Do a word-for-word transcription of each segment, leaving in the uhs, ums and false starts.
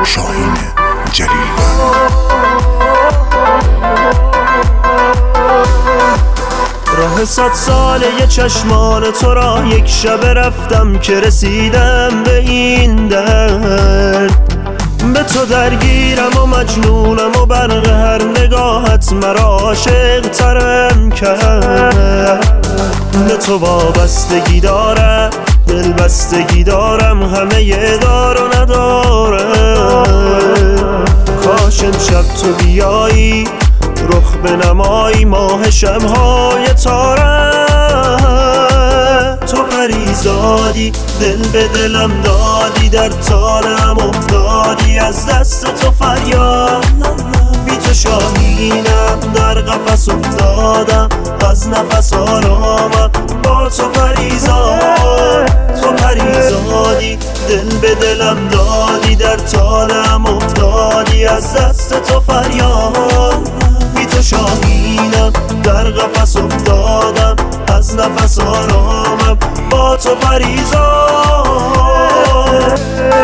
شاهین جلیلوند. راه صد ساله یه چشمان تو را یک شب رفتم که رسیدم به این درد. به تو درگیرم و مجنونم و برق هر نگاهت مرا عاشق ترم کرد. به تو وابستگی دارم، دل بستگی دارم، همه یه دار و ندارم. کاش امشب تو بیایی رخ بنمایی ماه شمهای تارم. تو پریزادی دل به دلم دادی، در طالم افتادی از دست تو فریاد. بی تو شاهینم در قفس افتادم، از نفس آرامم با تو پریزاد. تو پریزادی دل به دلم دادی، در طالم افتادی از دست تو فریاد. بی تو شاهینم در قفس افتادم، از نفس آرامم با تو پریزاد.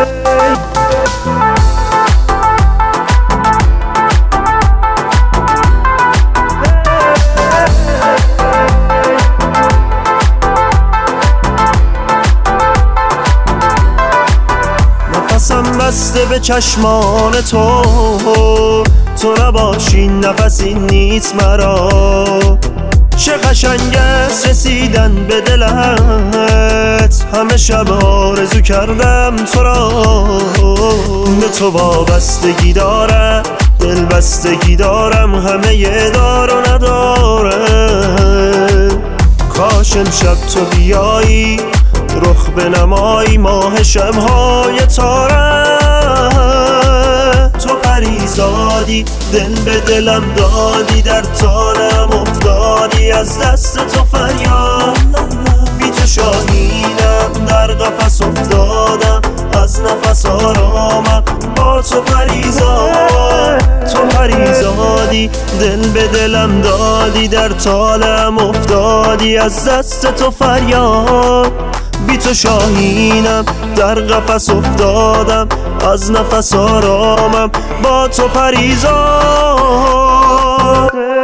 نفسم بسته به چشمان تو، تو نباشی نفسی نیست مرا. چه قشنگ است رسیدن به دلت، همه شب آرزو کردم تو را. به تو وابستگی دارم، دل بستگی دارم، همه یه دار و ندارم. کاش امشب تو بیایی رخ بنمایی ماه شمهای تارم. تو پریزادی دل به دلم دادی، در طالم افتادی از دست تو فریاد. بی تو شاهینم در قفس افتادم، از نفس آرامم با تو پریزاد. تو پریزادی دل به دلم دادی، در طالم افتادی از دست تو فریاد. بی تو شاهینم در قفس افتادم، از نفس آرامم با تو پریزاد.